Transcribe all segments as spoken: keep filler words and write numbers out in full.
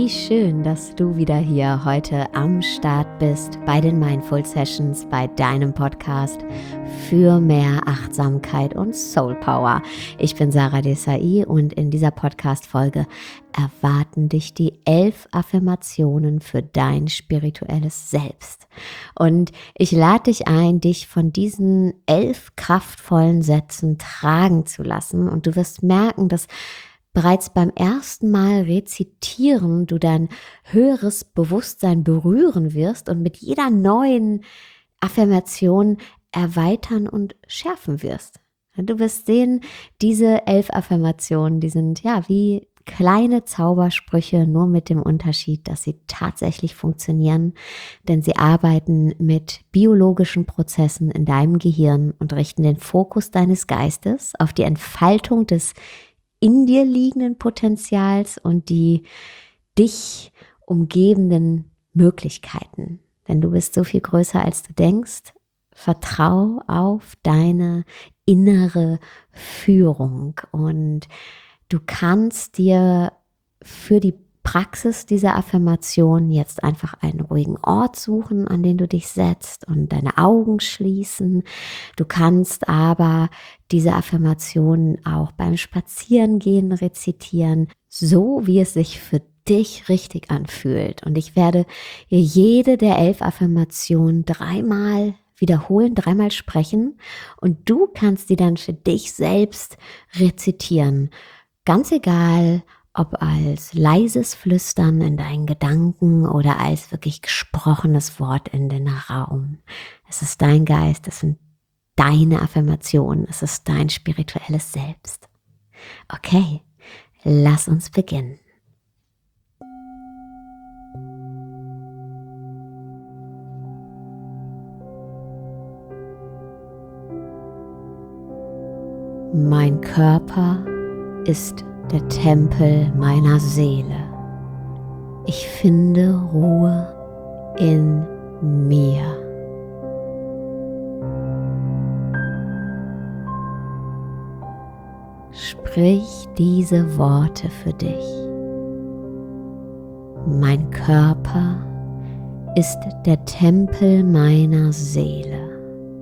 Wie schön, dass du wieder hier heute am Start bist bei den Mindful Sessions, bei deinem Podcast für mehr Achtsamkeit und Soul Power. Ich bin Sarah Desai und in dieser Podcast-Folge erwarten dich die elf Affirmationen für dein spirituelles Selbst. Und ich lade dich ein, dich von diesen elf kraftvollen Sätzen tragen zu lassen. Und du wirst merken, dass bereits beim ersten Mal rezitieren du dein höheres Bewusstsein berühren wirst und mit jeder neuen Affirmation erweitern und schärfen wirst. Du wirst sehen, diese elf Affirmationen, die sind ja wie kleine Zaubersprüche, nur mit dem Unterschied, dass sie tatsächlich funktionieren, denn sie arbeiten mit biologischen Prozessen in deinem Gehirn und richten den Fokus deines Geistes auf die Entfaltung des in dir liegenden Potenzials und die dich umgebenden Möglichkeiten. Denn du bist so viel größer, als du denkst. Vertrau auf deine innere Führung und du kannst dir für die Praxis dieser Affirmation jetzt einfach einen ruhigen Ort suchen, an den du dich setzt und deine Augen schließen. Du kannst aber diese Affirmationen auch beim Spazierengehen rezitieren, so wie es sich für dich richtig anfühlt. Und ich werde jede der elf Affirmationen dreimal wiederholen, dreimal sprechen und du kannst die dann für dich selbst rezitieren. Ganz egal, ob als leises Flüstern in deinen Gedanken oder als wirklich gesprochenes Wort in den Raum. Es ist dein Geist, es sind deine Affirmationen, es ist dein spirituelles Selbst. Okay, lass uns beginnen. Mein Körper ist der Tempel meiner Seele. Ich finde Ruhe in mir. Sprich diese Worte für dich. Mein Körper ist der Tempel meiner Seele.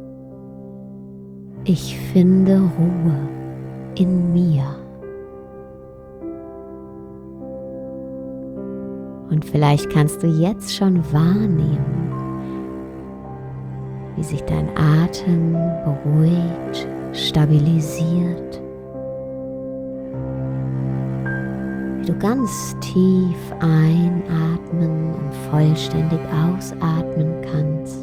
Ich finde Ruhe in mir. Und vielleicht kannst du jetzt schon wahrnehmen, wie sich dein Atem beruhigt, stabilisiert, wie du ganz tief einatmen und vollständig ausatmen kannst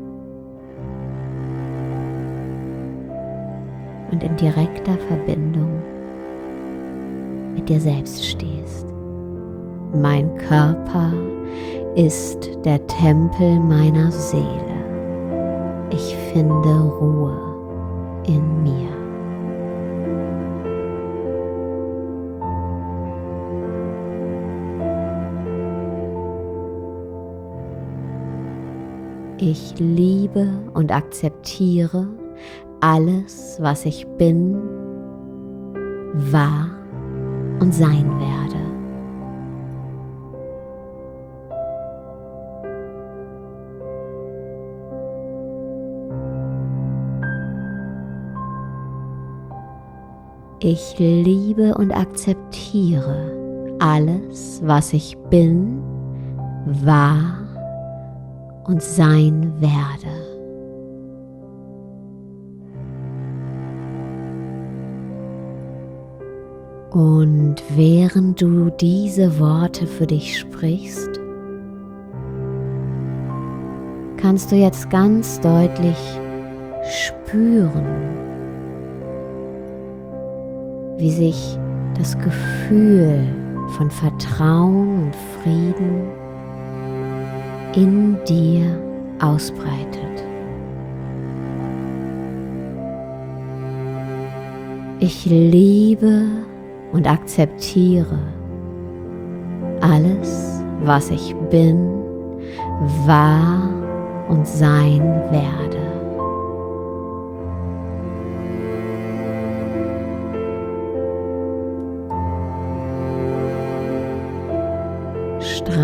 und in direkter Verbindung mit dir selbst stehst. Mein Körper ist der Tempel meiner Seele. Ich finde Ruhe in mir. Ich liebe und akzeptiere alles, was ich bin, war und sein werde. Ich liebe und akzeptiere alles, was ich bin, war und sein werde. Und während du diese Worte für dich sprichst, kannst du jetzt ganz deutlich spüren, wie sich das Gefühl von Vertrauen und Frieden in dir ausbreitet. Ich liebe und akzeptiere alles, was ich bin, war und sein werde.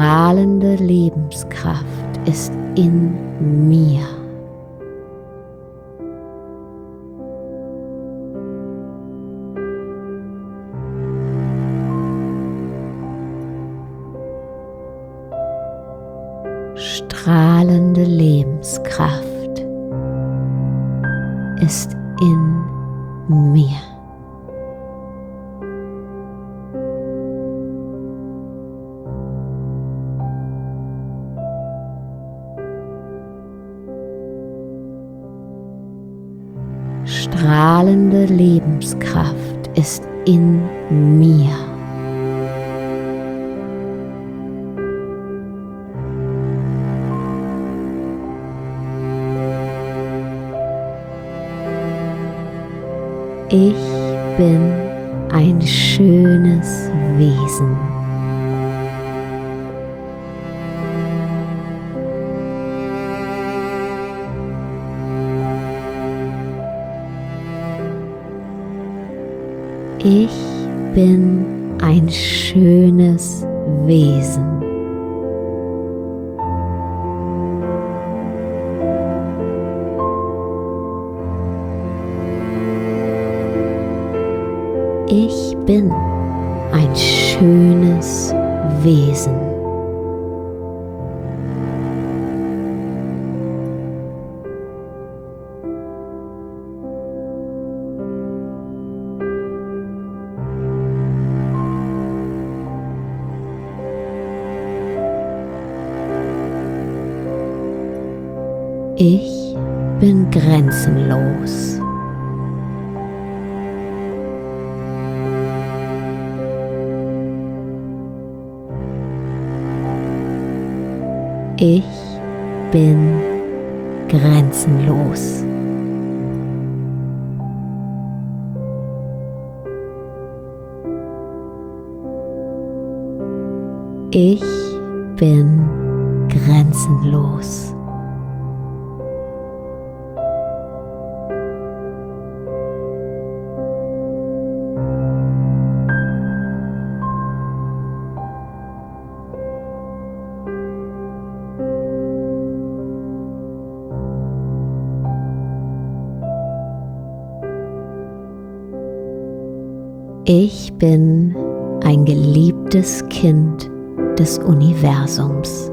Strahlende Lebenskraft ist in mir. Strahlende Lebenskraft ist in mir. Strahlende Lebenskraft ist in mir. Ich bin ein schönes Wesen. Ich bin ein schönes Wesen. Ich bin ein schönes Wesen. Ich bin grenzenlos. Ich bin grenzenlos. Ich bin grenzenlos. Ich bin ein geliebtes Kind des Universums.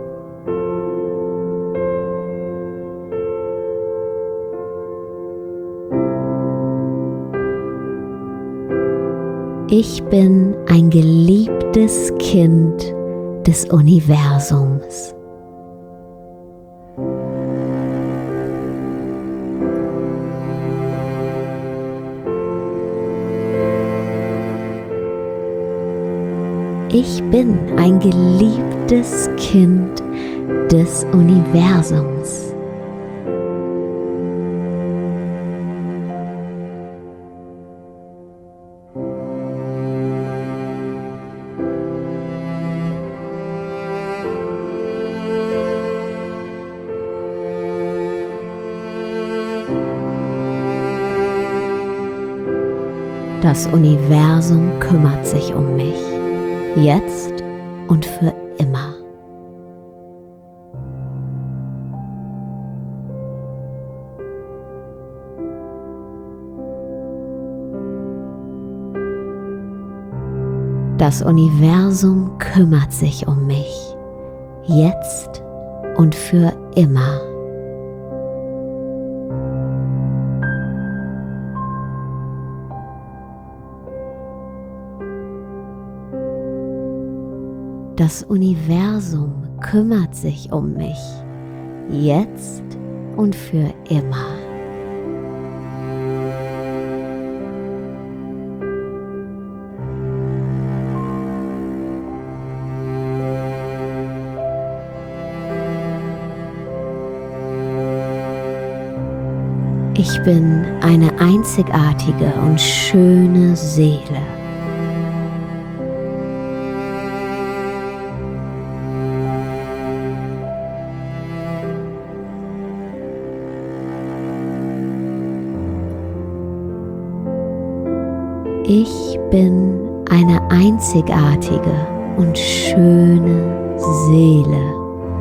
Ich bin ein geliebtes Kind des Universums. Ich bin ein geliebtes Kind des Universums. Das Universum kümmert sich um mich. Jetzt und für immer. Das Universum kümmert sich um mich. Jetzt und für immer. Das Universum kümmert sich um mich, jetzt und für immer. Ich bin eine einzigartige und schöne Seele. Ich bin eine einzigartige und schöne Seele.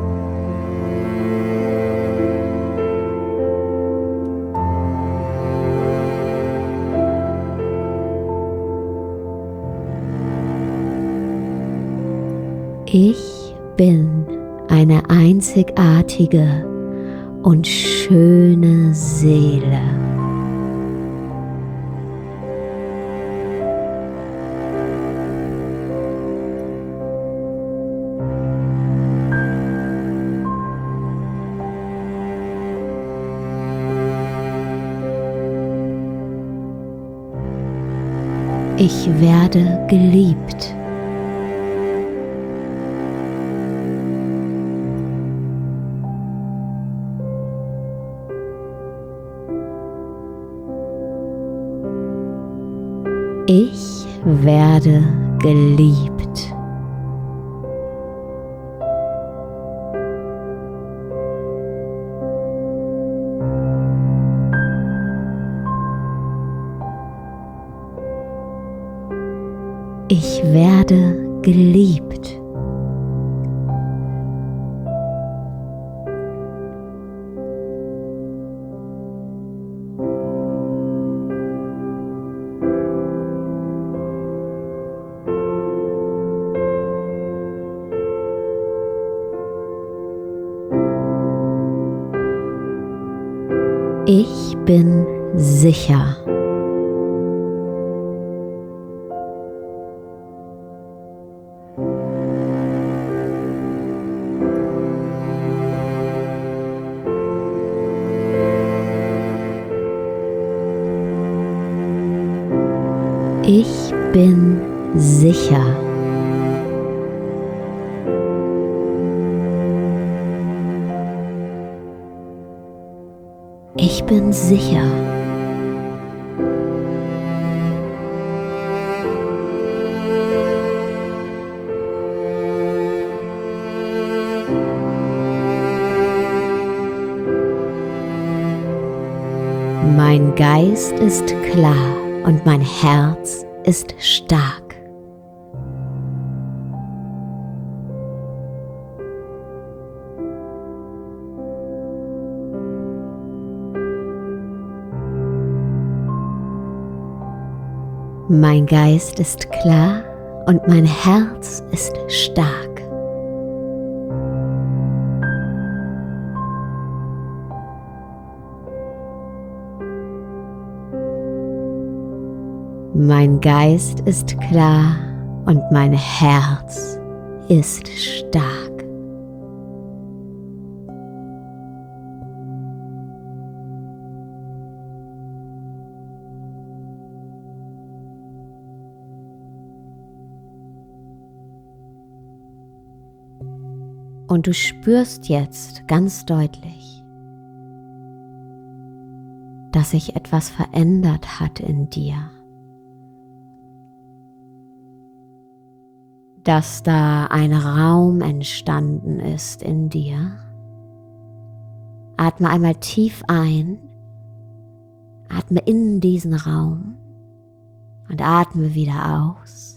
Ich bin eine einzigartige und schöne Seele. Ich werde geliebt. Ich werde geliebt. Ich werde geliebt. Ich bin sicher. Ich bin sicher. Ich bin sicher. Mein Geist ist klar und mein Herz ist stark. Mein Geist ist klar und mein Herz ist stark. Mein Geist ist klar und mein Herz ist stark. Und du spürst jetzt ganz deutlich, dass sich etwas verändert hat in dir. Dass da ein Raum entstanden ist in dir. Atme einmal tief ein, atme in diesen Raum und atme wieder aus.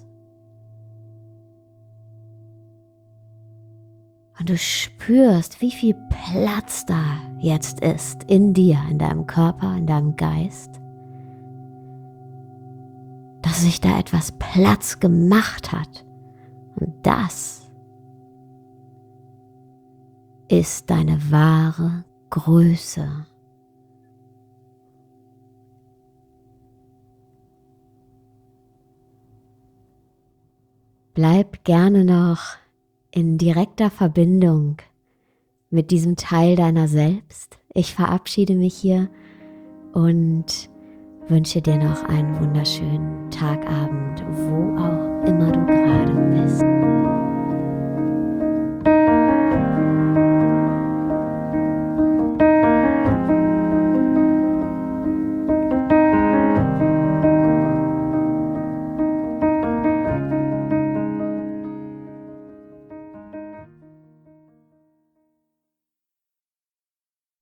Und du spürst, wie viel Platz da jetzt ist in dir, in deinem Körper, in deinem Geist. Dass sich da etwas Platz gemacht hat. Und das ist deine wahre Größe. Bleib gerne noch in direkter Verbindung mit diesem Teil deiner selbst. Ich verabschiede mich hier und wünsche dir noch einen wunderschönen Tagabend, wo auch immer du gerade bist.